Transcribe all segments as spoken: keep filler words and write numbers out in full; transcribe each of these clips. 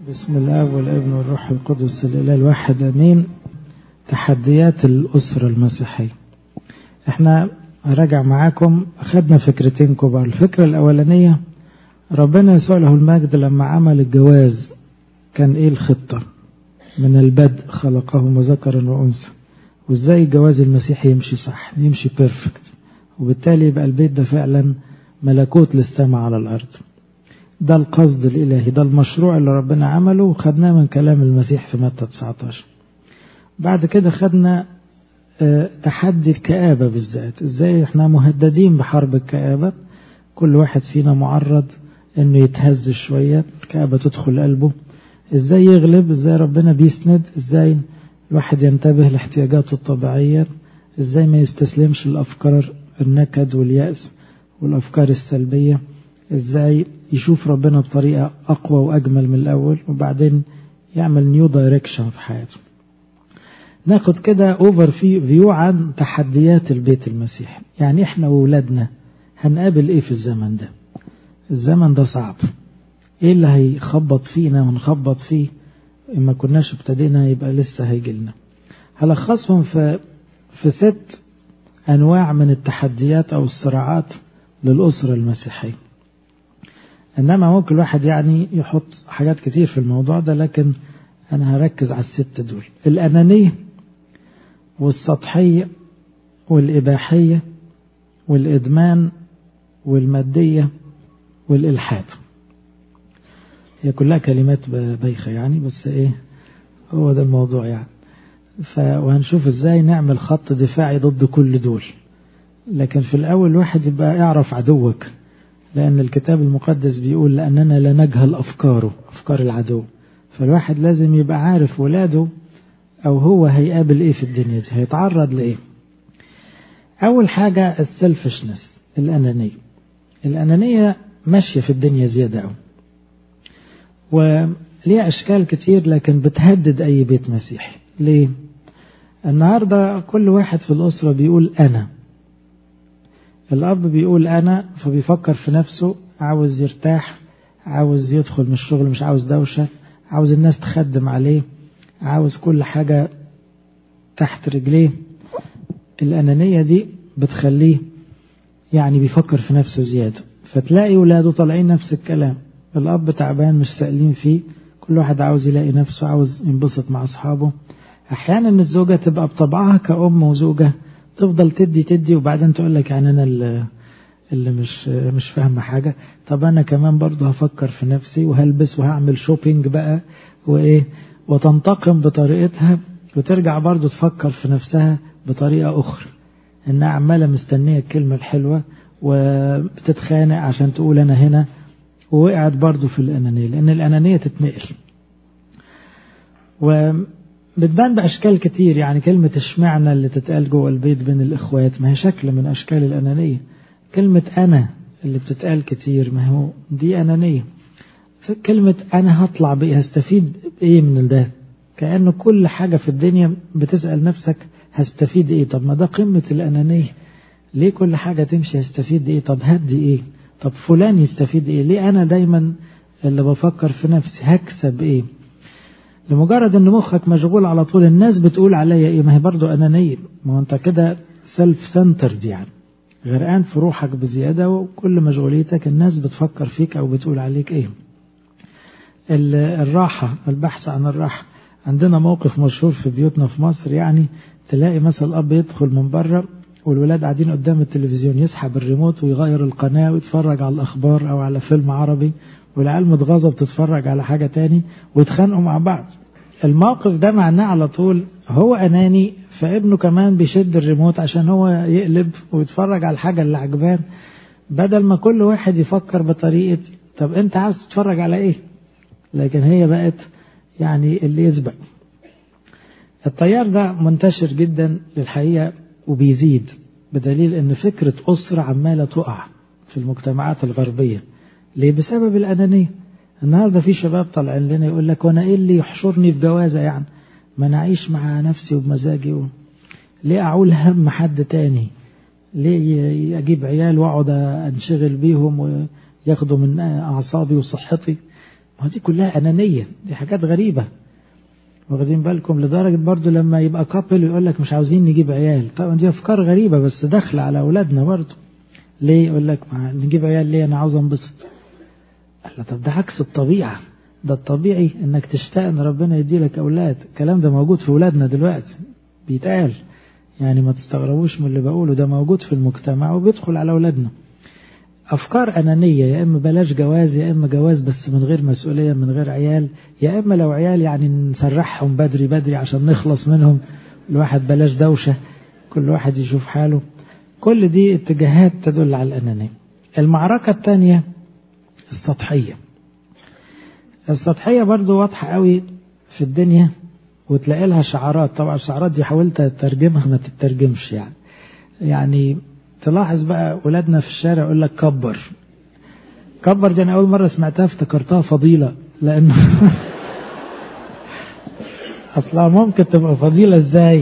بسم الله والابن والروح القدس الإله الواحد امين. تحديات الأسرة المسيحية. احنا راجع معاكم اخدنا فكرتين كبار. الفكرة الاولانية، ربنا يسوع له المجد لما عمل الجواز كان ايه الخطة من البدء؟ خلقهم ذكرا وانثى، وازاي الجواز المسيحي يمشي صح، يمشي بيرفكت، وبالتالي يبقى البيت ده فعلا ملكوت للسماء على الارض. ده القصد الإلهي، ده المشروع اللي ربنا عمله وخدناه من كلام المسيح في متى تسعة عشر. بعد كده خدنا اه تحدي الكآبة بالذات، ازاي احنا مهددين بحرب الكآبة، كل واحد فينا معرض انه يتهز شوية، الكآبة تدخل قلبه، ازاي يغلب، ازاي ربنا بيسند، ازاي الواحد ينتبه لاحتياجاته الطبيعية، ازاي ما يستسلمش الأفكار النكد واليأس والأفكار السلبية، ازاي يشوف ربنا بطريقة أقوى وأجمل من الأول، وبعدين يعمل نيو دايركشن في حياته. ناخد كده اوفر في فيو عن تحديات البيت المسيحي. يعني احنا وولادنا هنقابل ايه في الزمن ده؟ الزمن ده صعب، ايه اللي هيخبط فينا ونخبط فيه؟ اما كناش ابتدينا يبقى لسه هيجيلنا. هلخصهم في في ست انواع من التحديات او الصراعات للأسرة المسيحية. انما ممكن الواحد يعني يحط حاجات كتير في الموضوع ده، لكن انا هركز على الست دول: الانانية والسطحية والاباحية والادمان والمادية والالحاد. هي كلها كلمات بايخة يعني، بس ايه هو ده الموضوع يعني. وهنشوف ازاي نعمل خط دفاعي ضد كل دول. لكن في الاول الواحد يبقى يعرف عدوك، لأن الكتاب المقدس بيقول لأننا لا نجهل أفكاره، أفكار العدو. فالواحد لازم يبقى عارف ولاده أو هو هيقابل إيه في الدنيا دي، هيتعرض لإيه. أول حاجة السلفشنس، الأنانية. الأنانية ماشية في الدنيا زيادة أوي، وليها أشكال كتير، لكن بتهدد أي بيت مسيحي. ليه؟ النهاردة كل واحد في الأسرة بيقول أنا. الأب بيقول أنا، فبيفكر في نفسه، عاوز يرتاح، عاوز يدخل من الشغل، مش عاوز دوشة، عاوز الناس تخدم عليه، عاوز كل حاجة تحت رجليه. الأنانية دي بتخليه يعني بيفكر في نفسه زيادة، فتلاقي ولاده طالعين نفس الكلام. الأب تعبان مش سائلين فيه، كل واحد عاوز يلاقي نفسه، عاوز ينبسط مع أصحابه. أحيانا الزوجة تبقى بطبعها كأم وزوجة تفضل تدي تدي، وبعدين تقول لك يعني أنا اللي مش مش فاهمة حاجة. طب أنا كمان برضه هفكر في نفسي وهلبس وهعمل شوبينج بقى وإيه، وتنتقم بطريقتها، وترجع برضه تفكر في نفسها بطريقة أخرى، إنها عمالة مستنية الكلمة الحلوة وبتتخانق عشان تقول أنا هنا، ووقعت برضه في الأنانية، لأن الأنانية تتنقل و بتبان بأشكال كتير. يعني كلمة اشمعنى اللي تتقال جوه البيت بين الإخوات، ما هي شكل من أشكال الأنانية. كلمة أنا اللي بتتقال كتير، ما هو دي أنانية. كلمة أنا هطلع بإيه، هستفيد إيه من ده؟ كأنه كل حاجة في الدنيا بتسأل نفسك هستفيد إيه. طب ما ده قمة الأنانية. ليه كل حاجة تمشي هستفيد إيه؟ طب هدي إيه؟ طب فلان يستفيد إيه؟ ليه أنا دايما اللي بفكر في نفسي هكسب إيه؟ لمجرد ان مخك مشغول على طول الناس بتقول عليا ايه، ما هي برضو انانية. ما هو انت كده سيلف سنترد، يعني غرقان في روحك بزيادة، وكل مشغوليتك الناس بتفكر فيك او بتقول عليك ايه. الراحة، البحث عن الراحة. عندنا موقف مشهور في بيوتنا في مصر، يعني تلاقي مثلا الاب يدخل من بره والولاد قاعدين قدام التلفزيون، يسحب الريموت ويغير القناة ويتفرج على الاخبار او على فيلم عربي، والعيال متغاظة بتتفرج على حاجة تاني ويتخانقوا مع بعض. الموقف ده معناه على طول هو أناني، فابنه كمان بيشد الريموت عشان هو يقلب ويتفرج على الحاجة اللي عجبان، بدل ما كل واحد يفكر بطريقة طب انت عاوز تتفرج على ايه. لكن هي بقت يعني اللي يسبق. التيار ده منتشر جدا للحقيقة وبيزيد، بدليل ان فكرة أسرة عمالة تقع في المجتمعات الغربية. ليه؟ بسبب الأنانية. النهاردة في شباب طالعين لنا يقول لك وانا ايه اللي يحشرني في جوازة، يعني ما انا اعيش مع نفسي وبمزاجي و... ليه اعول هم حد تاني؟ ليه اجيب عيال واقعد انشغل بيهم وياخدوا من اعصابي وصحتي؟ ما دي كلها أنانية، دي حاجات غريبة. واخدين بالكم؟ لدرجة برضو لما يبقى كابل يقول لك مش عاوزين نجيب عيال. طبعا دي أفكار غريبة بس داخلة على أولادنا برضو. ليه يقول لك نجيب عيال؟ ليه؟ أنا عاوز انبسط. قال طب ده عكس الطبيعة، ده الطبيعي انك تشتاق ان ربنا يدي لك اولاد. الكلام ده موجود في اولادنا دلوقتي بيتقال، يعني ما تستغربوش من اللي بقوله، ده موجود في المجتمع وبيدخل على اولادنا. افكار انانية، يا اما بلاش جواز، يا اما جواز بس من غير مسؤولية من غير عيال، يا اما لو عيال يعني نسرحهم بدري بدري عشان نخلص منهم، الواحد بلاش دوشة، كل واحد يشوف حاله. كل دي اتجاهات تدل على الانانية. المعركة الثانية السطحية. السطحية برضو واضحة قوي في الدنيا وتلاقي لها شعارات. طبعا الشعارات دي حاولت اترجمها ما تترجمش يعني. يعني تلاحظ بقى ولادنا في الشارع يقول لك كبر كبر. دي انا اول مرة سمعتها افتكرتها فضيلة، لانه اصلا ممكن تبقى فضيلة ازاي؟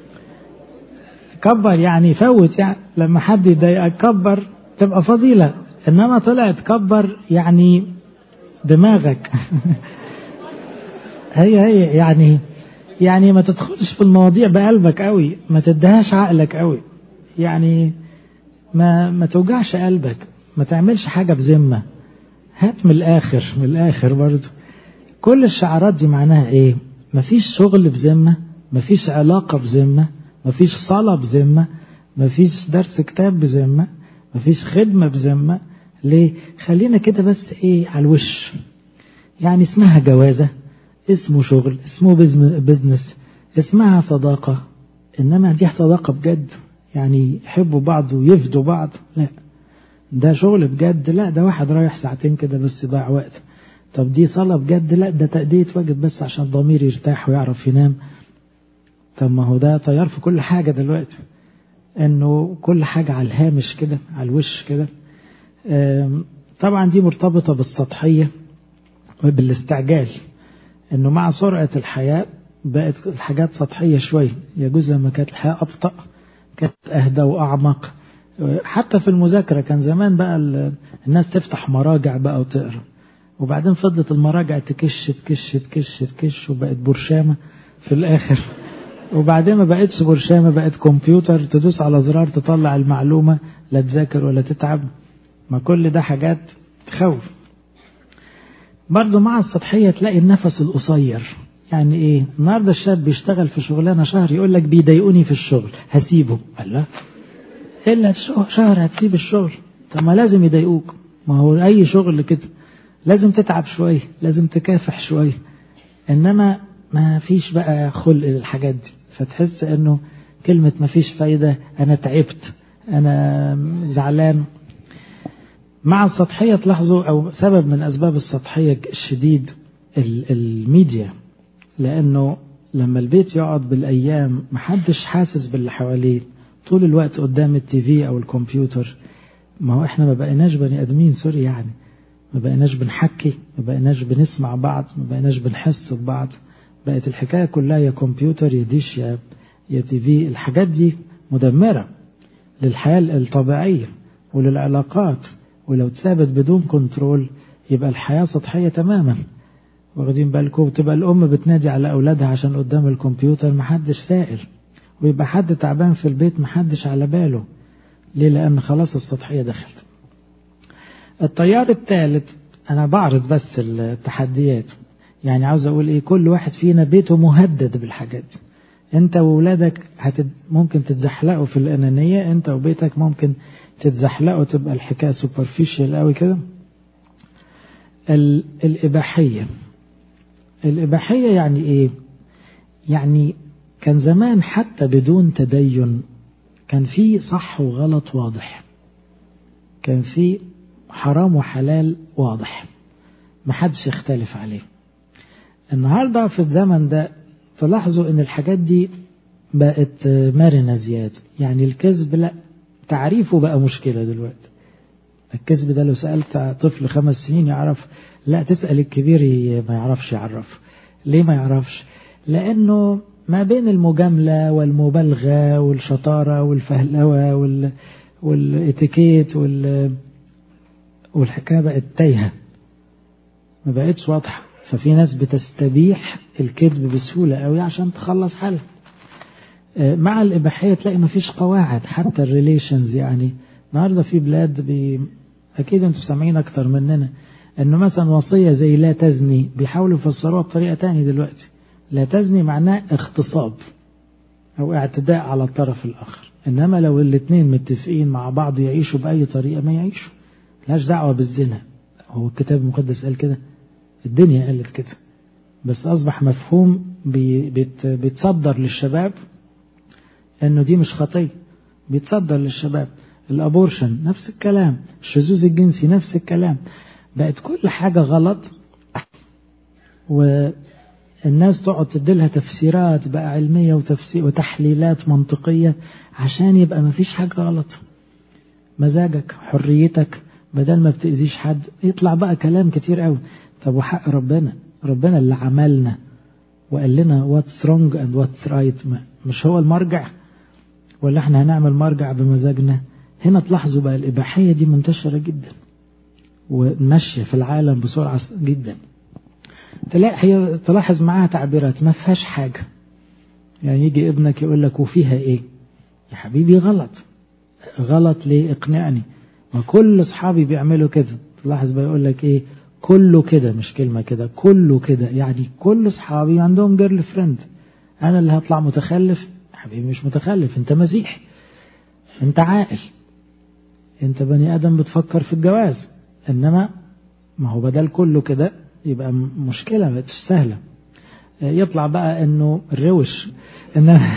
كبر يعني فوت، يعني لما حد يضايقك كبر تبقى فضيلة، انما طلعت كبر يعني دماغك. هي هي يعني يعني ما تدخلش في المواضيع بقلبك قوي، ما تدهاش عقلك قوي، يعني ما ما توجعش قلبك، ما تعملش حاجة بذمة، هات من الآخر من الآخر. برضو كل الشعارات دي معناها ايه؟ مفيش شغل بذمة، مفيش علاقة بذمة، مفيش صلاة بذمة، مفيش درس كتاب بذمة، مفيش خدمة بذمة. ليه؟ خلينا كده بس ايه على الوش، يعني اسمها جوازة، اسمه شغل، اسمه بزنس، اسمها صداقة، انما دي صداقة بجد يعني يحبوا بعض ويفدوا بعض؟ لا. ده شغل بجد؟ لا. ده واحد رايح ساعتين كده بس ضاع وقت. طب دي صلاة بجد؟ لا. ده تأدية واجب بس عشان الضمير يرتاح ويعرف ينام. طب ما هو ده طيار في كل حاجة دلوقتي، انه كل حاجة على الهامش كده على الوش كده. طبعا دي مرتبطة بالسطحية وبالاستعجال، انه مع سرعة الحياة بقت الحاجات سطحية شوية. يجوز لما كانت الحياة أبطأ كانت أهدى وأعمق. حتى في المذاكرة كان زمان بقى الناس تفتح مراجع بقى وتقرأ، وبعدين فضلت المراجع تكش تكش تكش تكش وبقت برشامة في الآخر. وبعدين ما بقتش برشامة، بقت كمبيوتر تدوس على زرار تطلع المعلومة، لا تذاكر ولا تتعب. ما كل ده حاجات تخوف. برضو مع السطحية تلاقي النفس القصير. يعني ايه؟ النهاردة الشاب بيشتغل في شغلانة شهر يقول لك بيضايقوني في الشغل هسيبه. الله، إلا شهر هتسيب الشغل؟ طب ما لازم يضايقوك، ما هو أي شغل كده لازم تتعب شوية، لازم تكافح شوية، إنما ما فيش بقى خلق للحاجات دي. فتحس إنه كلمة ما فيش فايدة، أنا تعبت، أنا زعلان. مع السطحية تلاحظوا أو سبب من أسباب السطحية الشديد الميديا، لأنه لما البيت يقعد بالأيام محدش حاسس باللي حواليه، طول الوقت قدام التي في أو الكمبيوتر. ما هو إحنا ما بقيناش بني أدمين، سوري يعني، ما بقيناش بنحكي، ما بقيناش بنسمع بعض، ما بقيناش بنحس ببعض. بقت الحكاية كلها يا كمبيوتر يا ديش يا يا تي في. الحاجات دي مدمرة للحياة الطبيعية وللعلاقات، ولو تثابت بدون كنترول يبقى الحياة سطحية تماما. واخدين بالكم؟ تبقى الأم بتنادي على أولادها عشان قدام الكمبيوتر محدش سائل، ويبقى حد تعبان في البيت محدش على باله. ليه؟ لأن خلاص السطحية دخلت. التيار الثالث، أنا بعرض بس التحديات، يعني عاوز أقول إيه، كل واحد فينا بيته مهدد بالحاجات. أنت وولادك هتد... ممكن تتزحلقوا في الأنانية، أنت وبيتك ممكن تتزحلقوا تبقى الحكاية سوبرفيشال قوي كده. ال... الإباحية. الإباحية يعني إيه؟ يعني كان زمان حتى بدون تدين كان في صح وغلط واضح، كان في حرام وحلال واضح محدش يختلف عليه. النهاردة في الزمن ده تلاحظوا ان الحاجات دي بقت مرنة زيادة. يعني الكذب لا، تعريفه بقى مشكلة دلوقتي. الكذب ده لو سألت طفل خمس سنين يعرف، لا تسأل الكبير ما يعرفش يعرف. ليه ما يعرفش؟ لأنه ما بين المجاملة والمبالغة والشطارة والفهلوة وال... والاتيكيت وال... والحكاية بقت تايهة. ما بقتش واضحة. ففي ناس بتستبيح الكذب بسهولة قوي عشان تخلص حالها. مع الإباحية تلاقي ما فيش قواعد حتى الريليشنز. يعني النهاردة في بلاد بي أكيد أنتم سامعين أكتر مننا أنه مثلا وصية زي لا تزني بيحاولوا يفسروها بطريقة تانية دلوقتي. لا تزني معناه اغتصاب أو اعتداء على الطرف الآخر، إنما لو الاثنين متفقين مع بعض يعيشوا بأي طريقة ما يعيشوا، ملهاش دعوة بالزنا. هو الكتاب المقدس قال كده، الدنيا قالت كده، بس أصبح مفهوم بيتصدر للشباب إنه دي مش خطية، بيتصدر للشباب. الأبورشن نفس الكلام، الشذوذ الجنسي نفس الكلام، بقت كل حاجة غلط، والناس تقعد تديلها تفسيرات بقى علمية وتفسير وتحليلات منطقية عشان يبقى ما فيش حاجة غلط. مزاجك، حريتك، بدل ما بتأذيش حد يطلع بقى كلام كتير قوي. طب وحق ربنا، ربنا اللي عملنا وقال لنا what's wrong and what's right، مش هو المرجع؟ ولا احنا هنعمل مرجع بمزاجنا؟ هنا تلاحظوا بقى الإباحية دي منتشرة جدا وماشية في العالم بسرعة جدا. تلاقي هي تلاحظ معاها تعبيرات ما فيهاش حاجة. يعني يجي ابنك يقول لك وفيها ايه؟ يا حبيبي غلط. غلط ليه؟ اقنعني. ما كل اصحابي بيعملوا كده. تلاحظ بقى يقول لك ايه؟ كله كده، مش كلمة كده، كله كده. يعني كل اصحابي عندهم جيرل فريند، انا اللي هطلع متخلف؟ حبيبي مش متخلف، انت مسيحي، انت عاقل، انت بني ادم بتفكر في الجواز. انما ما هو بدل كله كده يبقى مشكلة مش سهلة. يطلع بقى انه الروش انما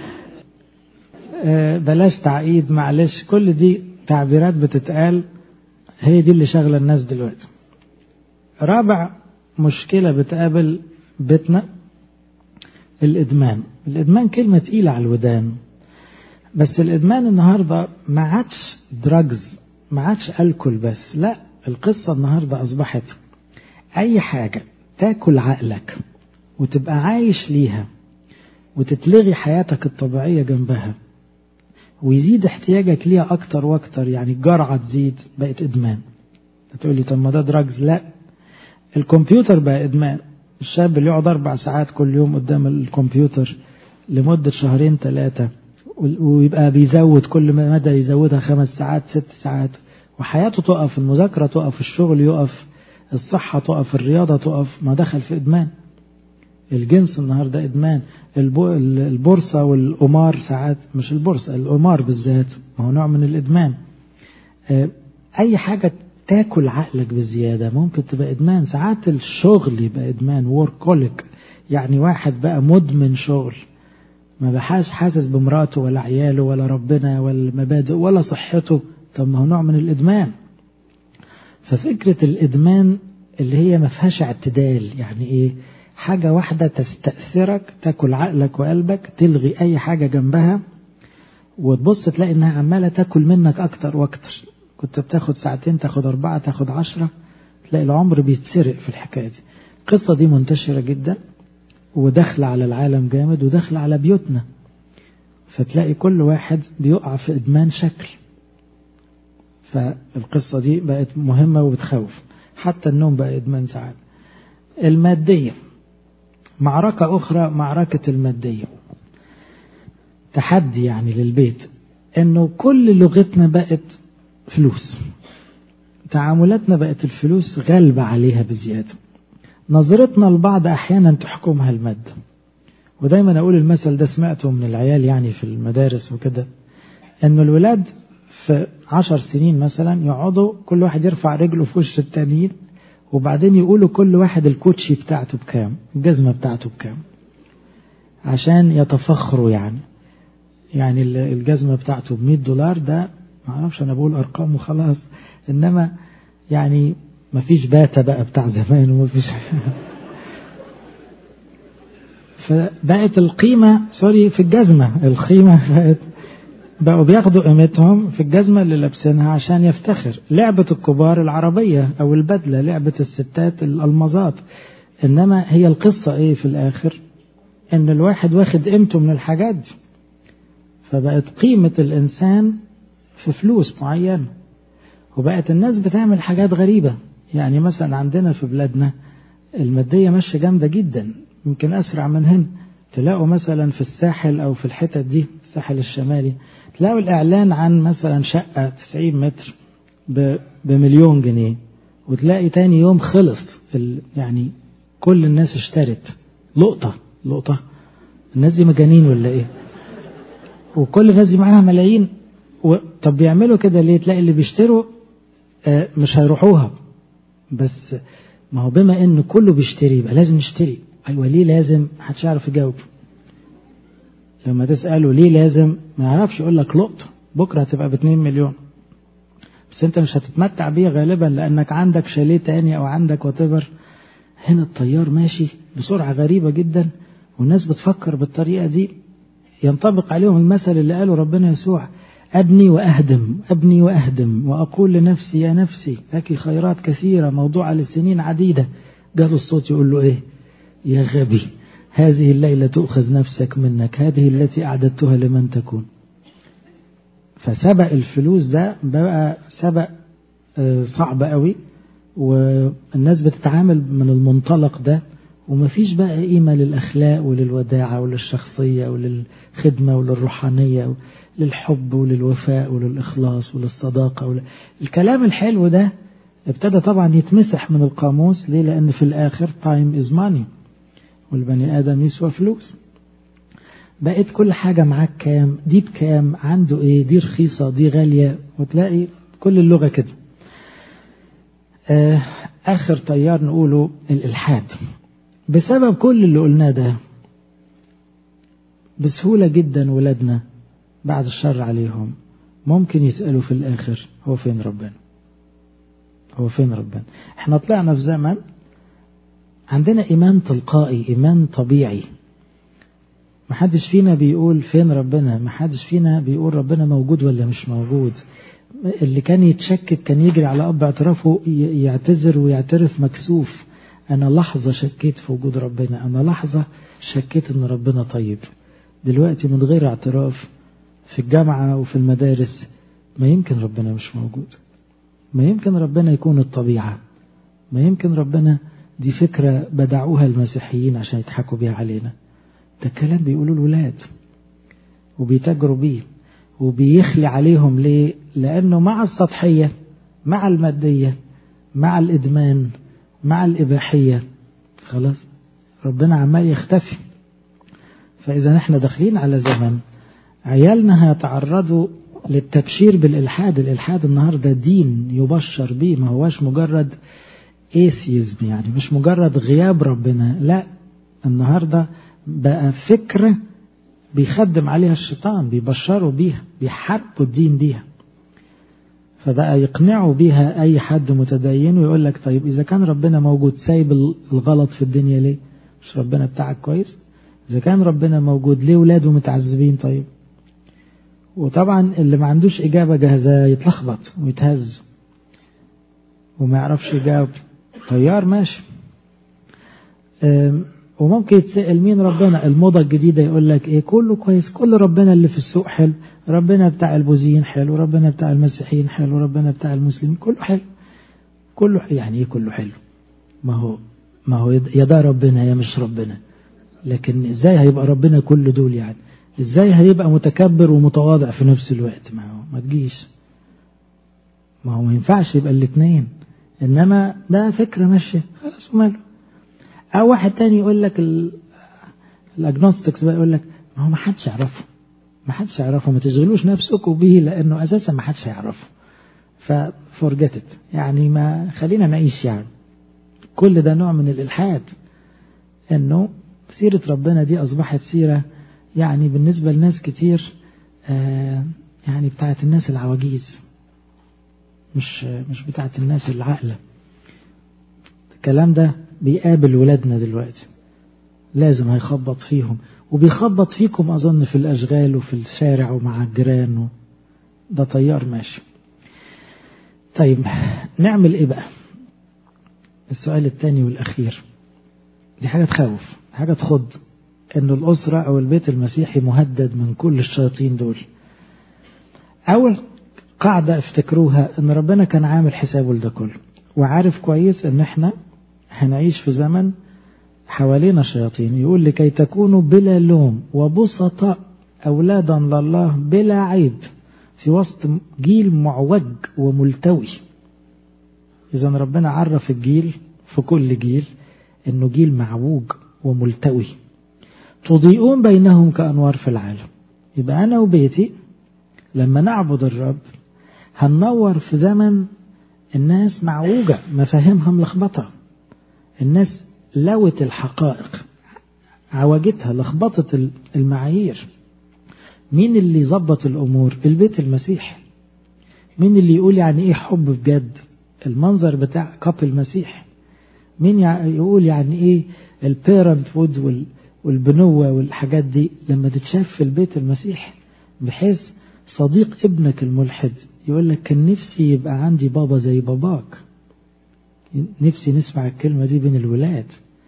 بلاش تعقيد، معلش، كل دي تعبيرات بتتقال، هي دي اللي شغلة الناس دلوقتي. رابع مشكلة بتقابل بيتنا الإدمان. الإدمان كلمة تقيلة على الودان، بس الإدمان النهاردة ما عادش دراجز، ما عادش ألكل بس، لا، القصة النهاردة أصبحت أي حاجة تاكل عقلك وتبقى عايش ليها وتتلغي حياتك الطبيعية جنبها ويزيد احتياجك ليها أكتر وأكتر، يعني الجرعة تزيد، بقت إدمان. تقول لي طب ما ده دراجز. لا، الكمبيوتر بقى إدمان. الشاب اللي يقعد أربع ساعات كل يوم قدام الكمبيوتر لمدة شهرين ثلاثة ويبقى بيزود كل مدى يزودها خمس ساعات ست ساعات، وحياته تقف، المذاكرة تقف، الشغل يقف، الصحة تقف، الرياضة تقف، ما دخل في إدمان. الجنس النهاردة إدمان. البورصة والقمار ساعات، مش البورصة، القمار بالذات، ما هو نوع من الإدمان. أي حاجة تاكل عقلك بزيادة ممكن تبقى إدمان. ساعات الشغل يبقى إدمان، ووركوليك، يعني واحد بقى مدمن شغل، ما بحاش حاسس بمراته ولا عياله ولا ربنا ولا مبادئ ولا صحته. طب ما هو نوع من الإدمان. ففكرة الإدمان اللي هي ما فيهاش اعتدال، يعني إيه؟ حاجة واحدة تستأثرك، تاكل عقلك وقلبك، تلغي أي حاجة جنبها، وتبص تلاقي إنها عمالة تاكل منك أكتر وأكتر. كنت بتاخد ساعتين تاخد أربعة تاخد عشرة، تلاقي العمر بيتسرق في الحكاية دي. القصة دي منتشرة جدا ودخل على العالم جامد ودخل على بيوتنا، فتلاقي كل واحد بيقع في إدمان شكل. فالقصة دي بقت مهمة وبتخوف. حتى النوم بقى إدمان ساعات. المادية معركة أخرى، معركة المادية، تحدي يعني للبيت، إنه كل لغتنا بقت فلوس، تعاملاتنا بقت الفلوس غالبة عليها بزيادة. نظرتنا لبعض أحيانا تحكمها المادة. ودايما أقول المثل ده، سمعته من العيال يعني في المدارس وكده، إنه الولاد في عشر سنين مثلا يقعدوا كل واحد يرفع رجله في وش التانيين، وبعدين يقولوا كل واحد الكوتشي بتاعته بكام، الجزمة بتاعته بكام، عشان يتفخروا. يعني يعني الجزمة بتاعته بمية دولار، ده ما اعرفش، انا بقول ارقام وخلاص، انما يعني ما فيش باتا بقى بتاع زمان وما فيش فبقت القيمة سوري في الجزمة، القيمة بقت بقوا بياخدوا قيمتهم في الجزمة اللي لابسينها عشان يفتخر. لعبة الكبار العربية أو البدلة، لعبة الستات الألمازات. إنما هي القصة إيه في الآخر؟ إن الواحد واخد قيمته من الحاجات دي، فبقت قيمة الإنسان في فلوس معينة. وبقت الناس بتعمل حاجات غريبة، يعني مثلا عندنا في بلادنا المادية ماشية جامدة جدا، يمكن أسرع من هنا. تلاقوا مثلا في الساحل أو في الحتت دي الساحل الشمالي تلاقوا الإعلان عن مثلا شقة تسعين متر بمليون جنيه، وتلاقي تاني يوم خلص يعني كل الناس اشترت. لقطة لقطة، الناس دي مجانين ولا ايه؟ وكل الناس دي معاها ملايين. و... طب بيعملوا كده ليه؟ تلاقي اللي بيشتروا آه مش هيروحوها، بس ما هو بما ان كله بيشتري يبقى لازم نشتري. ايوه ليه لازم؟ محدش يعرف يجاوب. لما تسأله ليه لازم ما يعرفش، يقول لك لقطة بكرة هتبقى باتنين مليون، بس انت مش هتتمتع بيه غالبا لانك عندك شاليه تاني او عندك واتيفر. هنا الطيار ماشي بسرعة غريبة جدا، والناس بتفكر بالطريقة دي. ينطبق عليهم المثل اللي قاله ربنا يسوع: أبني وأهدم أبني وأهدم وأقول لنفسي يا نفسي لك خيرات كثيرة موضوعة لسنين عديدة. جاله الصوت يقول له إيه؟ يا غبي، هذه الليلة تؤخذ نفسك منك، هذه التي أعددتها لمن تكون. فسبق الفلوس ده بقى سبق صعب قوي، والناس بتتعامل من المنطلق ده، ومفيش بقى قيمة للأخلاق وللوداعة وللشخصية وللخدمة وللروحانية وللحب وللوفاء وللإخلاص وللصداقة ول... الكلام الحلو ده ابتدى طبعا يتمسح من القاموس. ليه؟ لأن في الآخر time is money، والبني آدم يسوى فلوس. بقيت كل حاجة معاك كام، دي بكام، عنده ايه، دي رخيصة دي غالية، وتلاقي كل اللغة كده. آه آخر طيار نقوله الإلحاد. بسبب كل اللي قلناه ده بسهولة جدا ولادنا بعد الشر عليهم ممكن يسألوا في الآخر هو فين ربنا؟ هو فين ربنا؟ احنا طلعنا في زمن عندنا إيمان تلقائي، إيمان طبيعي. محدش فينا بيقول فين ربنا، محدش فينا بيقول ربنا موجود ولا مش موجود. اللي كان يتشكك كان يجري على أب اعترافه يعتذر ويعترف مكسوف. أنا لحظة شكيت في وجود ربنا، أنا لحظة شكيت إن ربنا طيب. دلوقتي من غير اعتراف في الجامعة وفي المدارس ما يمكن ربنا مش موجود، ما يمكن ربنا يكون الطبيعة، ما يمكن ربنا دي فكرة بدعوها المسيحيين عشان يضحكوا بيها علينا. ده كلام بيقولوا الولاد وبيتاجروا بيه وبيخلي عليهم. ليه؟ لأنه مع السطحية، مع المادية، مع الإدمان، مع الإباحية، خلاص ربنا عمال يختفي. فإذا نحن داخلين على زمن عيالنا هيتعرضوا للتبشير بالإلحاد. الإلحاد النهاردة دين يبشر به، ما هواش مجرد ايثيزم، يعني مش مجرد غياب ربنا، لا، النهاردة بقى فكرة بيخدم عليها الشيطان، بيبشروا بيها، بيحاربوا الدين بيها. فبقى يقنعوا بيها أي حد متدين ويقول لك طيب إذا كان ربنا موجود سايب الغلط في الدنيا ليه؟ مش ربنا بتاعك كويس؟ إذا كان ربنا موجود ليه ولاده متعذبين؟ طيب. وطبعا اللي ما عندوش إجابة جاهزة يتلخبط ويتهز وما يعرفش يجاوب. طيار ماشي. وممكن يتسأل مين ربنا؟ الموضة الجديدة يقول لك ايه، كله كويس، كل ربنا اللي في السوق حلو، ربنا بتاع البوذيين حلو، ربنا بتاع المسيحيين حلو، ربنا بتاع المسلمين كله حلو، كله حلو. يعني ايه كله حلو؟ ما هو ما هو يا ده ربنا يا مش ربنا. لكن ازاي هيبقى ربنا كل دول؟ يعني ازاي هيبقى متكبر ومتواضع في نفس الوقت؟ ما هو ما تجيش، ما هو ما ينفعش يبقى الاثنين. انما ده فكرة ماشية خلاص وماله. او واحد تاني يقول لك الاجنوستكس بقى يقول لك ما هو ما حدش يعرفه، ما حدش يعرفه، ما تشغلوش نفسكم به لانه اساسا ما حدش يعرفه، ففورجتت، يعني ما خلينا نعيش. يعني كل ده نوع من الالحاد، انه سيرة ربنا دي اصبحت سيرة يعني بالنسبة لناس كتير آه يعني بتاعت الناس العواجيز، مش مش بتاعت الناس العاقلة. الكلام ده بيقابل ولادنا دلوقتي، لازم هيخبط فيهم، وبيخبط فيكم أظن في الأشغال وفي الشارع ومع الجيران. ده طيار ماشي. طيب نعمل إيه بقى؟ السؤال الثاني والأخير، دي حاجة تخوف، حاجة تخض، إنه الأسرة أو البيت المسيحي مهدد من كل الشياطين دول. أول قاعدة افتكروها إن ربنا كان عامل حسابه لده كله. وعارف كويس ان احنا هنعيش في زمن حوالينا شياطين. يقول لكي تكونوا بلا لوم وبسطاء أولادا لله بلا عيب في وسط جيل معوج وملتوي. إذا ربنا عرف الجيل في كل جيل إنه جيل معوج وملتوي. تضيئون بينهم كأنوار في العالم. يبقى أنا وبيتي لما نعبد الرب هننور في زمن الناس معوجة مفاهيمها ملخبطة، الناس لوت الحقائق، عوجتها، لخبطت المعايير. مين اللي يظبط الأمور؟ البيت المسيح. مين اللي يقول يعني إيه حب بجد؟ المنظر بتاع كابل المسيح. مين يقول يعني إيه البيرنت فود والبنوة والحاجات دي لما تتشاف في البيت المسيح، بحيث صديق ابنك الملحد يقول لك كان نفسي يبقى عندي بابا زي باباك. نفسي نسمع الكلمة دي بين الولاد.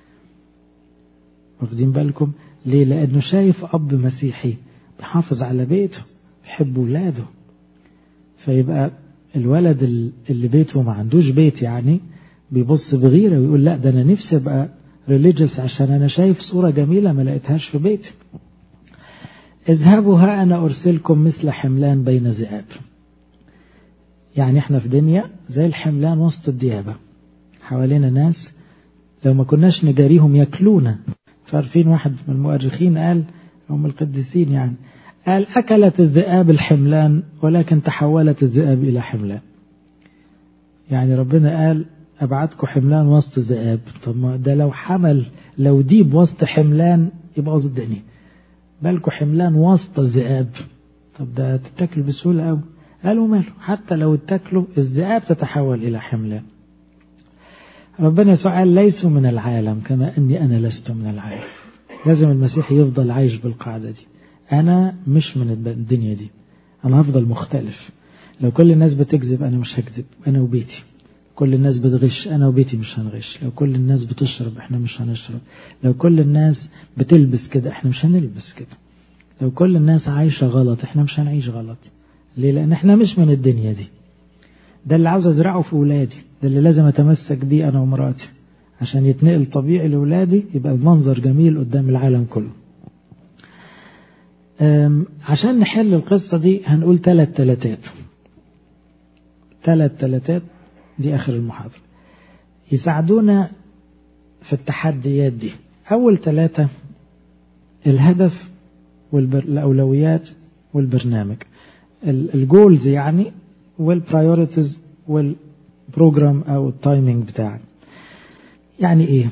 واخدين بالكم ليه؟ لأنه شايف أب مسيحي بيحافظ على بيته، بيحب ولاده. فيبقى الولد اللي بيته ما عندوش بيت يعني بيبص بغيرة ويقول لا ده أنا نفسي أبقى ريليجيوس عشان أنا شايف صورة جميلة ما لقيتهاش في بيتي. اذهبوا ها أنا أرسلكم مثل حملان بين ذئاب. يعني احنا في دنيا زي الحملان وسط الديابة، حوالينا ناس لو ما كناش نجاريهم يأكلونا. فعارفين واحد من المؤرخين قال، هم القديسين يعني، قال أكلت الذئاب الحملان ولكن تحولت الذئاب إلى حملان. يعني ربنا قال أبعدكم حملان وسط ذئاب. طب ما ده لو حمل، لو ديب وسط حملان يبقى الدنيا، بالكم حملان وسط الذئاب. طب ده تتاكل بسهولة أوي. قالوا ماله، حتى لو اتاكلوا الذئاب تتحول إلى حملان. ربنا يسوع قال ليسوا من العالم كما أني أنا لست من العالم. لازم المسيح يفضل عايش بالقاعدة دي، أنا مش من الدنيا دي، أنا هفضل مختلف. لو كل الناس بتكذب أنا مش هكذب، أنا وبيتي. كل الناس بتغش أنا وبيتي مش هنغش. لو كل الناس بتشرب إحنا مش هنشرب. لو كل الناس بتلبس كده إحنا مش هنلبس كده. لو كل الناس عايشة غلط إحنا مش هنعيش غلط. ليه؟ لأن إحنا مش من الدنيا دي. ده اللي عاوز أزرعه في أولادي، ده اللي لازم أتمسك بيه أنا ومراتي عشان يتنقل طبيعي لأولادي، يبقى المنظر جميل قدام العالم كله. عشان نحل القصة دي هنقول ثلاث تلاتات. ثلاث تلاتات دي آخر المحاضرة يساعدونا في التحديات دي. أول ثلاثة الهدف والأولويات والبرنامج، الجولز يعني، والبرايوريتيز والبروجرام أو التايمينج بتاعك. يعني إيه؟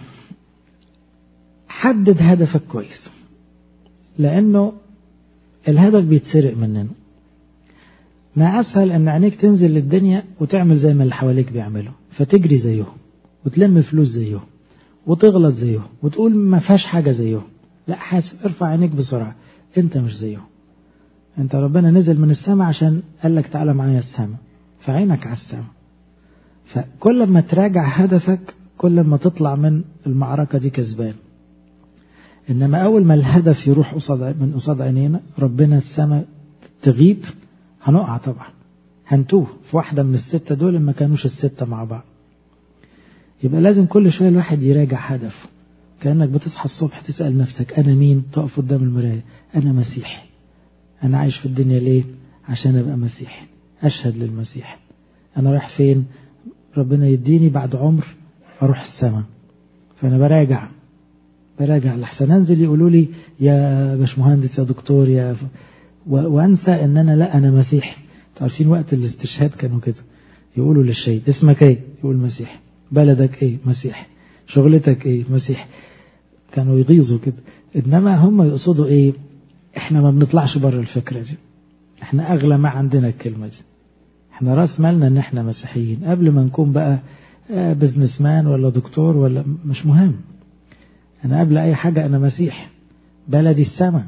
حدد هدفك كويس، لأنه الهدف بيتسرق مننا. ما أسهل أن عينيك تنزل للدنيا وتعمل زي ما اللي حواليك بيعملوا، فتجري زيهم وتلم فلوس زيهم وتغلط زيهم وتقول ما فيهاش حاجة زيهم. لا، حاسب، ارفع عينيك بسرعة، انت مش زيهم. انت ربنا نزل من السماء عشان قال لك تعالى معايا السماء، فعينك على السماء. فكل ما تراجع هدفك كل ما تطلع من المعركة دي كسبان. إنما أول ما الهدف يروح قصاد من قصاد عينينا، ربنا السماء تغيب، هنقع طبعا، هنتوه في واحدة من الستة دول ما كانوش الستة مع بعض. يبقى لازم كل شوية الواحد يراجع هدفه. كأنك بتصحى الصبح تسأل نفسك أنا مين؟ تقف قدام المراية، أنا مسيحي. أنا عايش في الدنيا ليه؟ عشان أبقى مسيحي، أشهد للمسيح. أنا رايح فين؟ ربنا يديني بعد عمر أروح السماء. فأنا براجع براجع لحسن أنزل يقولوا لي يا باشمهندس يا دكتور يا ف... و... وأنسى أن أنا لا، أنا مسيحي. تعرفين وقت الاستشهاد كانوا كده يقولوا للشيء اسمك ايه؟ يقول مسيحي. بلدك ايه؟ مسيحي. شغلتك ايه؟ مسيحي. كانوا يغيظوا كده. إنما هم يقصدوا ايه؟ احنا ما بنطلعش بره الفكرة دي، احنا أغلى ما عندنا الكلمة دي. احنا راس مالنا ان احنا مسيحيين قبل ما نكون بقى بزنس مان ولا دكتور ولا، مش مهم. انا قبل اي حاجة انا مسيح. بلدي السماء،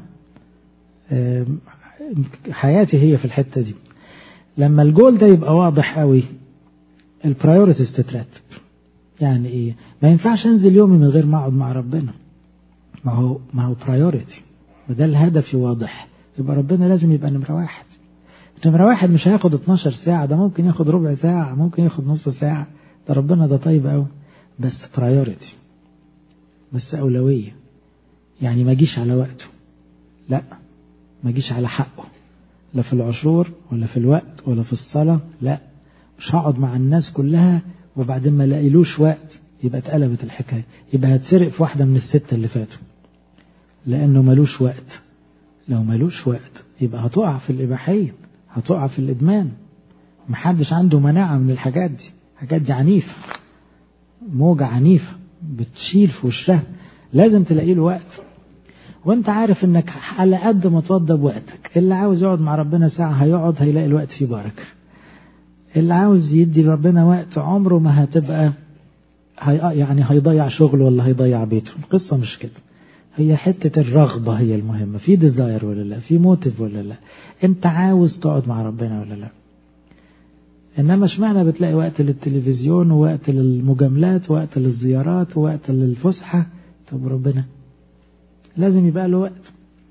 حياتي هي في الحتة دي. لما الجول ده يبقى واضح قوي البرايوريتيز تترتب. يعني ايه؟ ما ينفعش انزل يومي من غير ما اقعد مع ربنا. ما هو ما هو برايوريتي، وده الهدف واضح، يبقى ربنا لازم يبقى نمرة واحد. نمرة واحد مش هياخد اتناشر ساعة، ده ممكن ياخد ربع ساعة، ممكن ياخد نص ساعة، ده ربنا ده طيب قوي، بس برايورتي، بس أولوية. يعني ما اجيش على وقته، لا ما اجيش على حقه، لا في العشور ولا في الوقت ولا في الصلاة، لا مش هقعد مع الناس كلها وبعدين ما لاقيلوش وقت، يبقى اتقلبت الحكاية، يبقى هتسرق في واحدة من الستة اللي فاتوا لأنه ملوش وقت. لو ملوش وقت يبقى هتقع في الإباحية، هتقع في الإدمان. محدش عنده مناعة من الحاجات دي، الحاجات دي عنيفة، موجة عنيفة بتشيل في وشها، لازم تلاقي له وقت. وانت عارف انك على قد ما توضب وقتك، اللي عاوز يقعد مع ربنا ساعة هيقعد، هيلاقي الوقت فيه بركة. اللي عاوز يدي ربنا وقت عمره ما هتبقى هي يعني هيضيع شغل ولا هيضيع بيته. القصة مش كده، هي حتة الرغبة هي المهمة، في ديزاير ولا لا، في موتيف ولا لا، انت عاوز تقعد مع ربنا ولا لا. انما اشمعنى بتلاقي وقت للتلفزيون ووقت للمجاملات ووقت للزيارات ووقت للفسحة؟ طب ربنا لازم يبقى له وقت.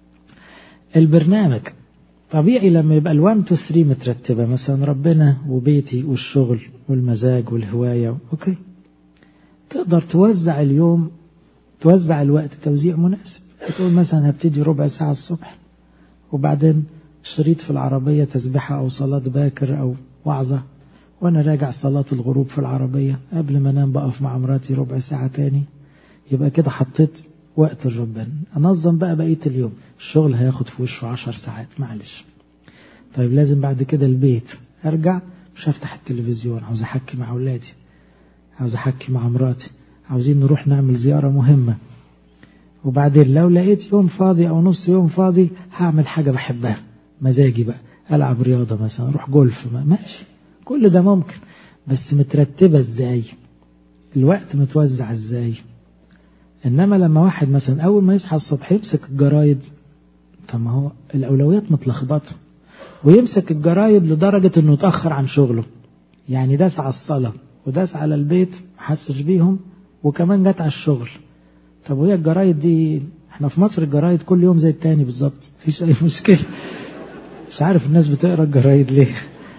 البرنامج طبيعي لما يبقى الوان تو ثري مترتبة، مثلا ربنا وبيتي والشغل والمزاج والهواية، اوكي تقدر توزع اليوم، توزع الوقت توزيع مناسب. تقول مثلا هبتدي ربع ساعة الصبح، وبعدين شريط في العربية تسبحة أو صلاة باكر أو وعظة، وأنا راجع صلاة الغروب في العربية، قبل ما أنام بقف مع مراتي ربع ساعة تاني. يبقى كده حطيت وقت الربنا. أنظم بقى بقية اليوم، الشغل هياخد في وشه عشر ساعات معلش، طيب لازم بعد كده البيت أرجع مش هفتح التلفزيون، عاوز أحكي مع أولادي، عاوز أحكي مع مراتي، عاوزين نروح نعمل زيارة مهمة. وبعدين لو لقيت يوم فاضي أو نص يوم فاضي هعمل حاجة بحبها مزاجي بقى، ألعب رياضة مثلا، أروح جولف، ماشي، كل ده ممكن، بس مترتبة ازاي، الوقت متوزع ازاي. إنما لما واحد مثلا أول ما يصحى الصبح يمسك الجرايد، طب ما هو الأولويات متلخبطة، ويمسك الجرايد لدرجة إنه يتأخر عن شغله، يعني داس على الصلاة وداس على البيت محسش بيهم، وكمان جات على الشغل. طب وهي الجرايد دي، احنا في مصر الجرايد كل يوم زي التاني بالظبط، مفيش أي مشكلة. مش عارف الناس بتقرأ الجرايد ليه،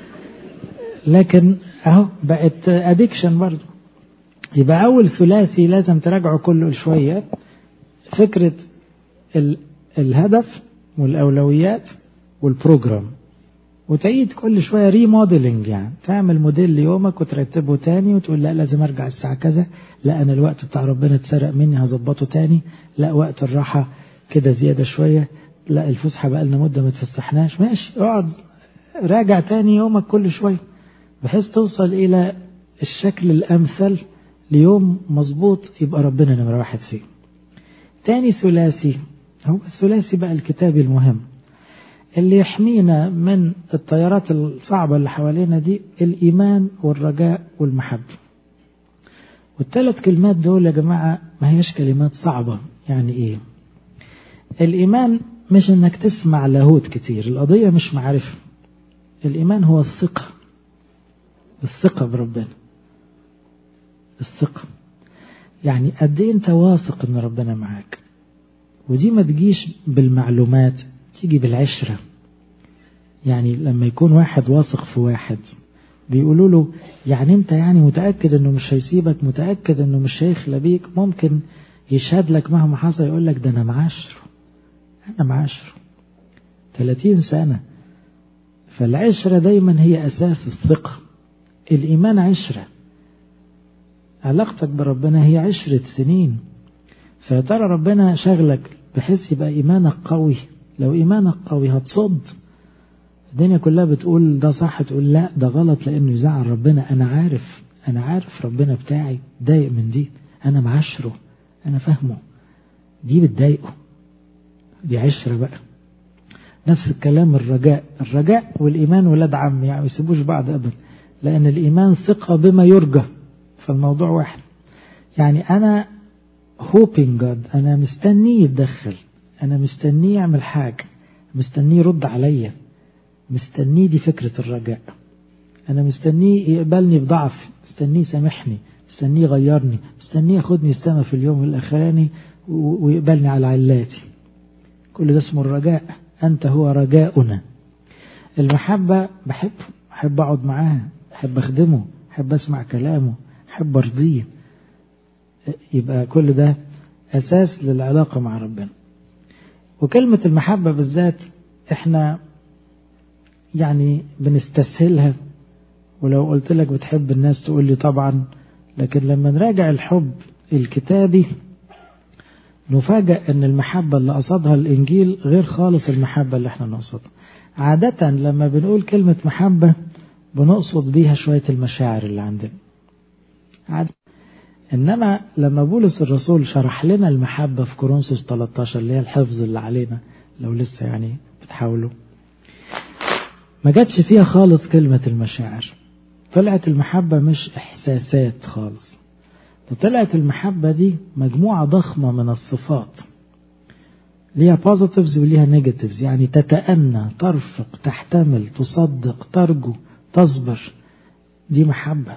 لكن اهو بقت اديكشن برضه. يبقى أول ثلاثي لازم تراجعه كله شوية، فكرة ال الهدف والأولويات والبروجرام، وتعيد كل شوية ريموديلنج، يعني تعمل موديل ليومك وترتبه تاني وتقول لا لازم أرجع الساعة كذا، لا أنا الوقت بتاع ربنا اتسرق مني هظبطه تاني، لا وقت الراحة كده زيادة شوية، لا الفسحة بقى لنا مدة ما تفسحناش، ماشي اقعد راجع تاني يومك كل شوية بحيث توصل إلى الشكل الأمثل ليوم مظبوط يبقى ربنا نمرة واحد فيه. تاني ثلاثي هو الثلاثي بقى الكتابي المهم اللي يحمينا من التيارات الصعبة اللي حوالينا دي، الإيمان والرجاء والمحبة. والثلاث كلمات دول يا جماعة ما هيش كلمات صعبة. يعني إيه؟ الإيمان مش إنك تسمع لاهوت كتير، القضية مش معرفة. الإيمان هو الثقة، الثقة بربنا، الثقة يعني قد إيه أنت واثق إن ربنا معاك. ودي ما تجيش بالمعلومات، تيجي بالعشرة. يعني لما يكون واحد واثق في واحد بيقولوا له يعني أنت يعني متأكد إنه مش هيسيبك، متأكد إنه مش هيخلى بيك، ممكن يشهد لك مهما حصل، يقول لك ده أنا معاشره، أنا معاشره ثلاثين سنة. فالعشرة دايما هي أساس الثقة. الإيمان عشرة، علاقتك بربنا هي عشرة سنين. فترى ربنا شغلك بحيث يبقى إيمانك قوي. لو إيمانك قوي هتصد. الدنيا كلها بتقول ده صح، تقول لا ده غلط لأنه يزعل ربنا. أنا عارف، أنا عارف ربنا بتاعي ضايق من دي، أنا معاشره، أنا فاهمه، دي بتضايقه، دي عشرة بقى. نفس الكلام الرجاء، الرجاء والإيمان ولاد عم، يعني ما يسيبوش بعض أبدا، لأن الإيمان ثقة بما يرجى، فالموضوع واحد. يعني أنا hoping God، أنا مستنيه يتدخل، أنا مستنيه يعمل حاجة، مستنيه يرد عليا، مستنيه. دي فكرة الرجاء. أنا مستنيه يقبلني بضعف، مستنيه يسامحني، مستنيه يغيرني، مستنيه ياخدني السما في اليوم الأخراني ويقبلني على علاتي. كل ده اسمه الرجاء. أنت هو رجاؤنا. المحبة بحبه، أحب أقعد معاه، أحب أخدمه، أحب أسمع كلامه، أحب أرضيه. يبقى كل ده أساس للعلاقة مع ربنا. وكلمة المحبة بالذات احنا يعني بنستسهلها، ولو قلت لك بتحب الناس تقول لي طبعا، لكن لما نراجع الحب الكتابي نفاجأ ان المحبة اللي قصدها الانجيل غير خالص المحبة اللي احنا نقصدها. عادة لما بنقول كلمة محبة بنقصد بيها شوية المشاعر اللي عندنا عادة. انما لما بولس الرسول شرح لنا المحبة في كورنثوس ثلاثة عشر اللي هي الحفظ اللي علينا لو لسه يعني بتحاولوا، ما جاتش فيها خالص كلمة المشاعر. طلعت المحبة مش احساسات خالص، طلعت المحبة دي مجموعة ضخمة من الصفات ليها positives وليها negatives، يعني تتأنى، ترفق، تحتمل، تصدق، ترجو، تصبر. دي محبة.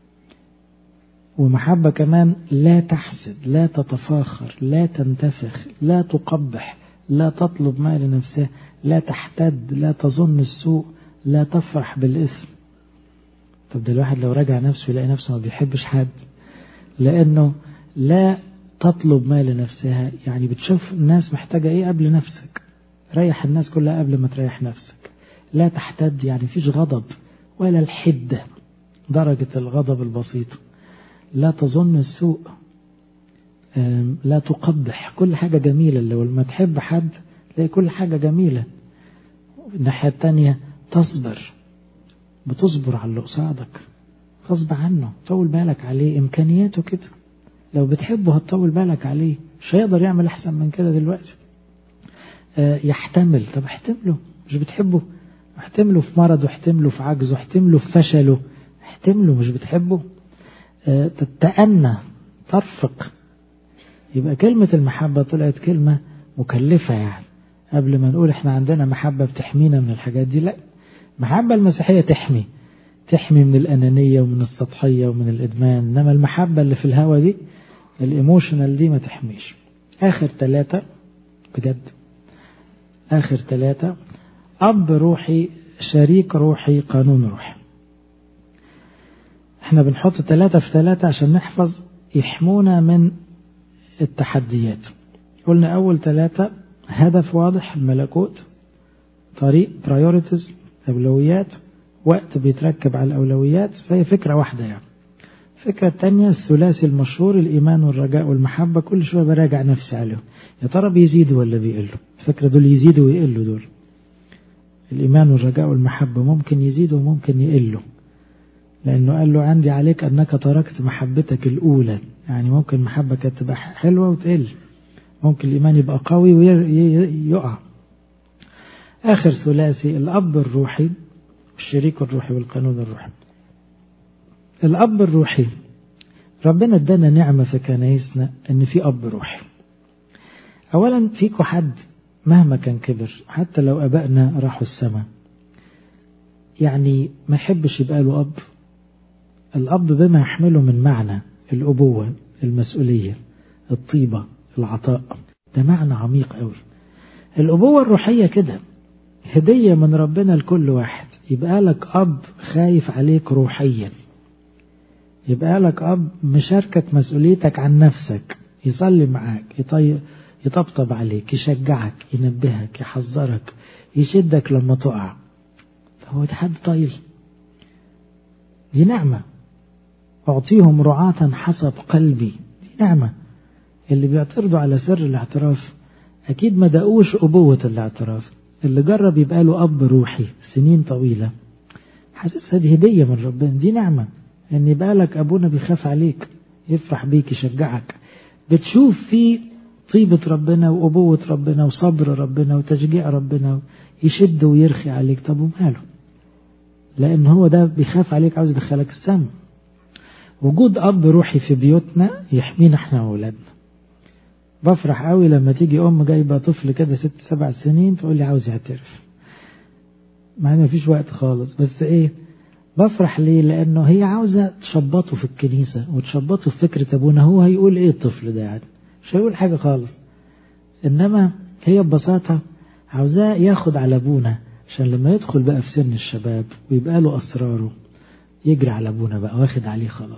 ومحبة كمان لا تحسد، لا تتفاخر، لا تنتفخ، لا تقبح، لا تطلب ما لنفسها، لا تحتد، لا تظن السوء، لا تفرح بالإثم. طب ده الواحد لو راجع نفسه يلاقي نفسه ما بيحبش حد، لأنه لا تطلب ما لنفسها، يعني بتشوف الناس محتاجة ايه قبل نفسك، ريح الناس كلها قبل ما تريح نفسك. لا تحتد، يعني فيش غضب ولا الحدة درجة الغضب البسيطة. لا تظن السوء، لا تقبح، كل حاجة جميلة. لو لما تحب حد تلاقي كل حاجة جميلة. الناحية التانية تصبر، بتصبر على اللي قصادك غصب عنه، طول بالك عليه، إمكانياته كده. لو بتحبه هتطول بالك عليه، مش هيقدر يعمل أحسن من كده دلوقتي. آه يحتمل، طب احتمله. مش بتحبه احتمله في مرضه، احتمله في عجزه، احتمله في فشله، احتمله. مش بتحبه آه تتأنى، ترفق. يبقى كلمة المحبة طلعت كلمة مكلفة. يعني قبل ما نقول احنا عندنا محبة بتحمينا من الحاجات دي، لا، محبة المسيحية تحمي تحمي من الأنانية ومن السطحية ومن الإدمان. إنما المحبة اللي في الهوى دي، الإيموشنال دي، ما تحميش. آخر ثلاثة بجد، آخر ثلاثة: أب روحي، شريك روحي، قانون روحي. احنا بنحط ثلاثة في ثلاثة عشان نحفظ يحمونا من التحديات. قلنا أول ثلاثة هدف واضح، الملكوت، طريق priorities، أولويات، وقت بيتركب على الأولويات، فهي فكرة واحدة. يعني الفكرة الثانية الثلاثي المشهور، الإيمان والرجاء والمحبة. كل شوية براجع نفسي عليهم، يا ترى بيزيدوا ولا بيقلوا؟ الفكرة دول يزيدوا ويقلوا. دول الإيمان والرجاء والمحبة ممكن يزيدوا وممكن يقلوا، لأنه قال له عندي عليك أنك تركت محبتك الأولى. يعني ممكن محبة كانت تبقى حلوة وتقل، ممكن الإيمان يبقى قوي ويقع. آخر ثلاثي الأب الروحي، الشريك الروحي، والقانون الروحي. الأب الروحي، ربنا ادانا نعمة في كنايسنا ان في أب روحي. أولا فيكو حد مهما كان كبر، حتى لو أبائنا راحوا السماء، يعني ما يحبش يبقى له أب. الأب بما يحمله من معنى الأبوة، المسؤولية، الطيبة، العطاء، ده معنى عميق قوي. الأبوة الروحية كده هدية من ربنا لكل واحد. يبقى لك أب خايف عليك روحيا، يبقى لك أب مشاركك مسؤوليتك عن نفسك، يصلي معاك، يطبطب عليك، يشجعك، ينبهك، يحذرك، يشدك لما تقع. فهو ده حد طيب. دي نعمة. أعطيهم رعاة حسب قلبي، دي نعمة. اللي بيعترضوا على سر الاعتراف أكيد ما دقوش أبوة الاعتراف. اللي جرب يبقى له أب روحي سنين طويلة حاسس هذه هدية من ربنا، دي نعمة ان يبقى لك أبونا بيخاف عليك، يفرح بيك، يشجعك، بتشوف فيه طيبة ربنا وأبوة ربنا وصبر ربنا وتشجيع ربنا، يشد ويرخي عليك. طب وماله؟ لأن هو ده بيخاف عليك، عاوز يدخلك السماء. وجود أب روحي في بيوتنا يحمينا احنا وولادنا. بفرح قوي لما تيجي أم جايبة طفل كده ست سبع سنين تقول لي عاوز يعترف، مع ان مفيش وقت خالص، بس ايه بفرح ليه؟ لأنه هي عاوزة تشبطه في الكنيسة وتشبطه في فكرة أبونا. هو هيقول إيه الطفل ده؟ يعني مش هيقول حاجة خالص، إنما هي ببساطة عاوزاه ياخد على أبونا، عشان لما يدخل بقى في سن الشباب ويبقى له أسراره يجري على أبونا بقى، واخد عليه خلاص.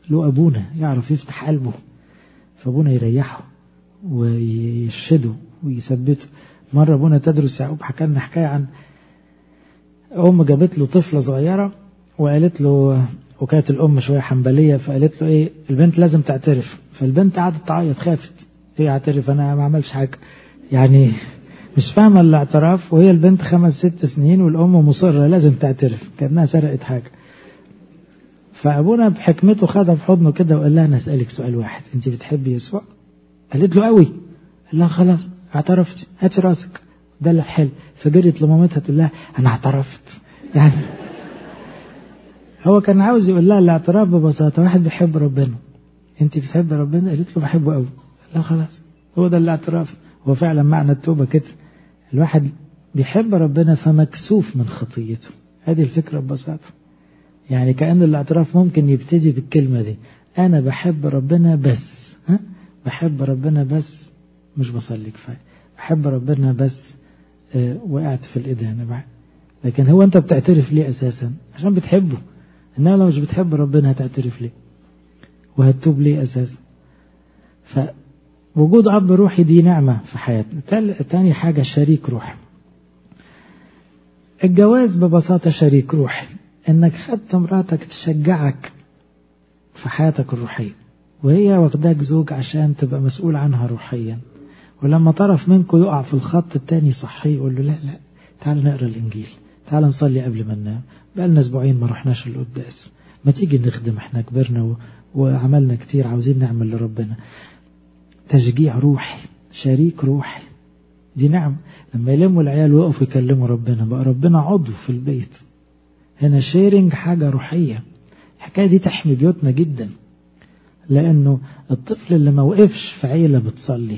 له أبونا يعرف يفتح قلبه، فأبونا يريحه ويشده ويثبته. مرة أبونا تدرس يعقوب حكى لنا حكاية عن أم جابت له طفلة صغيرة وقالت له، وكانت الأم شوية حنبلية، فقالت له إيه البنت لازم تعترف. فالبنت قعدت تعيط، خافت إيه اعترف أنا ما عملش حاجة، يعني مش فاهمة الاعتراف، وهي البنت خمس ست سنين والأم مصرة لازم تعترف كأنها سرقت حاجة. فأبونا بحكمته خدها في حضنه كده وقال لها أنا أسألك سؤال واحد، أنت بتحبي يسوع؟ قالت له قوي. قال لها خلاص اعترفت، هاتي راسك ده اللي حلو. فجرت لمامتها تقول لها أنا اعترفت. يعني هو كان عاوز يقول لها الاعتراف ببساطة، واحد بيحب ربنا، أنت بتحب ربنا؟ قالت له بحبه قوي. لا خلاص هو ده الاعتراف. هو فعلا معنى التوبة كده، الواحد بيحب ربنا فمكسوف من خطيته. هذه الفكرة ببساطة. يعني كأن الاعتراف ممكن يبتدي بالكلمة دي، أنا بحب ربنا بس، ها؟ بحب ربنا بس مش بصلي كفاية، بحب ربنا بس اه وقعت في الإدانة بقى. لكن هو أنت بتعترف ليه أساسا؟ عشان بتحبه. إنما لو مش بتحب ربنا هتعترف ليه وهتتوب ليه أساسا؟ فوجود أب روحي دي نعمة في حياتنا. تاني حاجة شريك روحي. الجواز ببساطة شريك روحي، انك خدت مراتك تشجعك في حياتك الروحية، وهي واخداك زوج عشان تبقى مسؤول عنها روحيا. ولما طرف منكم يقع في الخط التاني صحي يقول له لا لا تعال نقرأ الانجيل، تعال نصلي قبل ما ننام، بقالنا اسبوعين ما رحناش القداس، ما تيجي نخدم، احنا كبرنا و... وعملنا كتير، عاوزين نعمل لربنا. تشجيع روحي، شريك روحي، دي نعم. لما يلموا العيال ويقفوا يكلموا ربنا، بقى ربنا عضو في البيت. هنا شيرنج حاجة روحية. الحكاية دي تحمي بيوتنا جدا، لأنه الطفل اللي ما وقفش في عيلة بتصلي،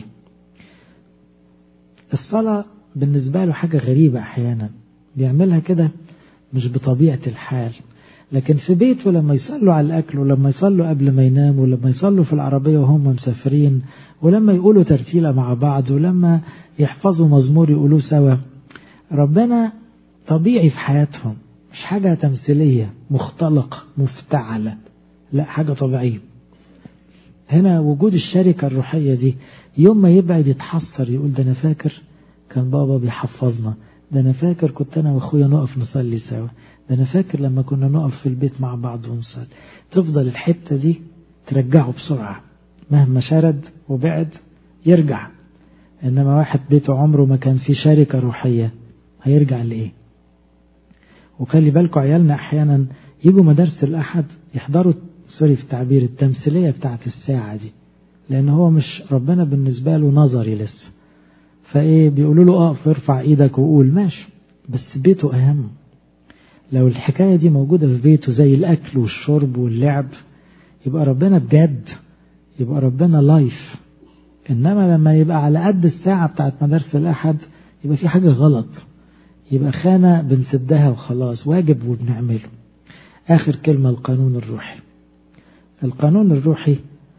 الصلاة بالنسبة له حاجة غريبة، أحيانا بيعملها كده مش بطبيعة الحال. لكن في بيته لما يصلوا على الأكل، ولما يصلوا قبل ما يناموا، ولما يصلوا في العربية وهم مسافرين، ولما يقولوا ترتيلة مع بعض، ولما يحفظوا مزمور يقولوا سوا، ربنا طبيعي في حياتهم، مش حاجة تمثيلية مختلقة مفتعلة، لا حاجة طبيعية. هنا وجود الشركة الروحية دي، يوم ما يبعد يتحسر يقول ده أنا فاكر كان بابا بيحفظنا، ده أنا فاكر كنت أنا وأخويا نقف نصلي سوا، ده أنا فاكر لما كنا نقف في البيت مع بعض ونصلي. تفضل الحتة دي ترجعه بسرعة، مهما شرد وبعد يرجع. إنما واحد بيته عمره ما كان فيه شركة روحية هيرجع لإيه؟ وخلي بالكم عيالنا أحيانا يجوا مدارس الأحد يحضروا سوري في التعبير التمثيلية بتاعت الساعة دي، لأن هو مش ربنا بالنسبة له نظري لسه، فإيه بيقولوا له أقف ارفع إيدك وقول ماشي، بس بيته أهم. لو الحكاية دي موجودة في بيته زي الأكل والشرب واللعب، يبقى ربنا بجد، يبقى ربنا لايف. إنما لما يبقى على قد الساعة بتاعت مدارس الأحد يبقى في حاجة غلط، يبقى خانة بنسدها وخلاص، واجب وبنعمله. آخر كلمة القانون الروحي. القانون الروحي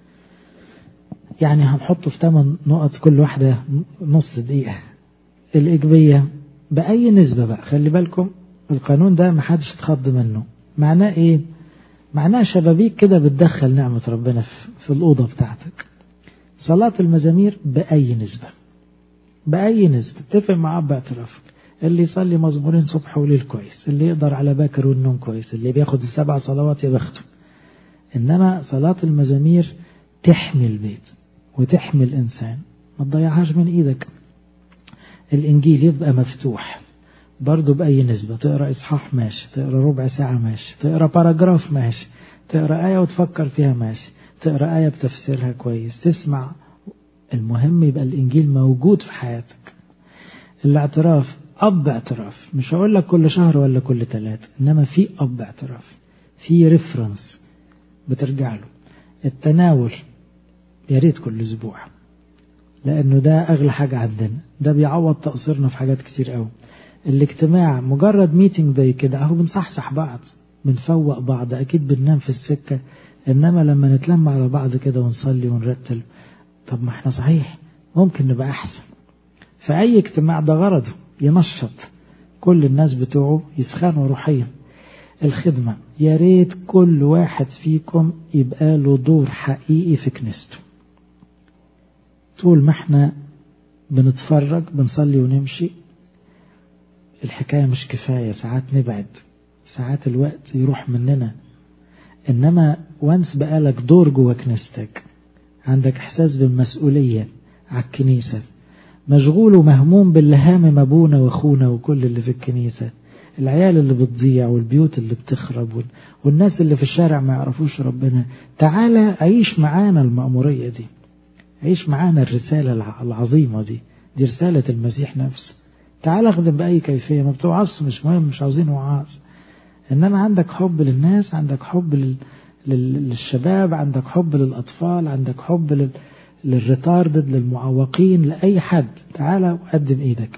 يعني هنحطه في ثمان نقط كل واحدة نص دقيقة. الإيجابية بأي نسبة بقى، خلي بالكم القانون ده محدش تخض منه. معناه إيه؟ معناه شبابيك كده بتدخل نعمة ربنا في الأوضة بتاعتك. صلاة المزامير بأي نسبة، بأي نسبة اتفق مع أب اعترافك. اللي يصلي مزمورين صبح وليل كويس، اللي يقدر على باكر والنوم كويس، اللي بياخد السبع صلوات يبخته. إنما صلاة المزامير تحمي البيت وتحمي الإنسان، ما تضيعهاش من إيدك. الإنجيل يبقى مفتوح برضو بأي نسبة، تقرأ إصحاح ماشي، تقرأ ربع ساعة ماشي، تقرأ باراجراف ماشي، تقرأ آية وتفكر فيها ماشي، تقرأ آية بتفسيرها كويس، تسمع. المهم يبقى الإنجيل موجود في حياتك. الاعتراف أب اعتراف، مش هقول لك كل شهر ولا كل ثلاثة، إنما في أب اعتراف، في ريفرنس بترجع له. التناول يا ريت كل أسبوع، لأنه ده أغلى حاجة عندنا، ده بيعوض تقصيرنا في حاجات كتير قوي. الاجتماع مجرد ميتنج زي كده اهو، بنصحصح بعض، بنفوق بعض، أكيد بننام في السكة، إنما لما نتلم على بعض كده ونصلي ونرتل، طب ما احنا صحيح ممكن نبقى أحسن. فأي اجتماع ده غرضه ينشط كل الناس بتوعه يسخنوا روحيا. الخدمة. يا ريت كل واحد فيكم يبقى له دور حقيقي في كنيسته. طول ما احنا بنتفرج بنصلي ونمشي الحكاية مش كفاية، ساعات نبعد، ساعات الوقت يروح مننا. إنما وانس بقالك دور جوه كنيستك، عندك إحساس بالمسؤولية على الكنيسة، مشغول ومهموم باللي هامم أبونا وأخونا وكل اللي في الكنيسة، العيال اللي بتضيع والبيوت اللي بتخرب والناس اللي في الشارع ما يعرفوش ربنا. تعالى عيش معانا المأمورية دي، عيش معانا الرسالة العظيمة دي، دي رسالة المسيح نفسه. تعالى اخدم بأي كيفية، ما بتوعظش مش مهم، مش عاوزين وعاظ، إنما عندك حب للناس، عندك حب لل... لل... للشباب، عندك حب للأطفال، عندك حب لل... للريتاردد، للمعوقين، لأي حد. تعالى وقدم إيدك.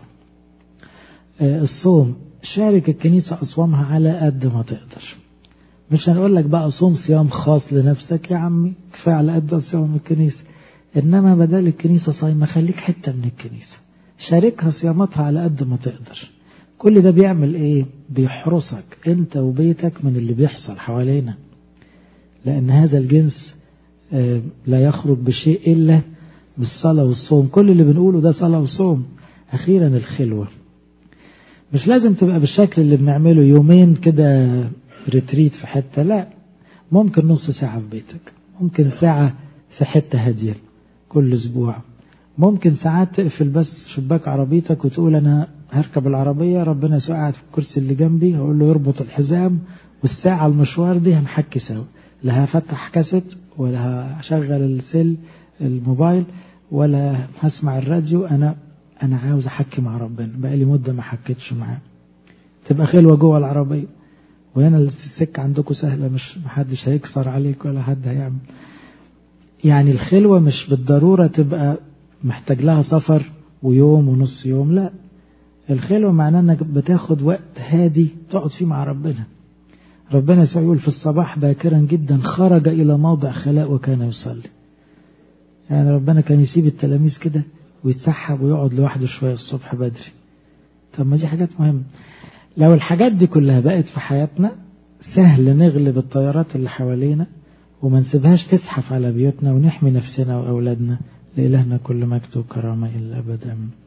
آه الصوم، شارك الكنيسة أصوامها على قد ما تقدر. مش هنقول لك بقى صوم صيام خاص لنفسك يا عمي، كفاية على قد صيام الكنيسة. إنما بدل الكنيسة صايمة خليك حتة من الكنيسة، شاركها صياماتها على قد ما تقدر. كل ده بيعمل ايه؟ بيحرسك انت وبيتك من اللي بيحصل حوالينا، لان هذا الجنس آه لا يخرج بشيء الا بالصلاة والصوم. كل اللي بنقوله ده صلاة وصوم. اخيرا الخلوة، مش لازم تبقى بالشكل اللي بنعمله يومين كده ريتريت في حتة، لا، ممكن نص ساعة في بيتك، ممكن ساعة في حتة هادية كل اسبوع، ممكن ساعات تقفل بس شباك عربيتك وتقول انا هركب العربية، ربنا يسوع قاعد في الكرسي اللي جنبي، هقول له يربط الحزام، والساعة المشوار دي هنحكي سوا، لا هفتح كاسيت ولا هشغل السل الموبايل ولا هسمع الراديو، انا انا عاوز احكي مع ربنا، بقالي مدة ما حكيتش معاه. تبقى خلوة جوه العربية، وهنا السكة عندكم سهلة، مش محدش هيكسر عليك ولا حد هيعمل. يعني الخلوة مش بالضرورة تبقى محتاج لها سفر ويوم ونص يوم، لا، الخلوة معناه انك بتاخد وقت هادي تقعد فيه مع ربنا. ربنا يقول في الصباح باكرا جدا خرج الى موضع خلاء وكان يصلي. يعني ربنا كان يسيب التلاميذ كده ويتسحب ويقعد لوحده شوية الصبح بدري. طب ما دي حاجات مهمة. لو الحاجات دي كلها بقت في حياتنا سهل نغلب الطيارات اللي حوالينا وما نسيبهاش تزحف على بيوتنا، ونحمي نفسنا وأولادنا. لإلهنا كل مجد وكرامة إلا أبدا.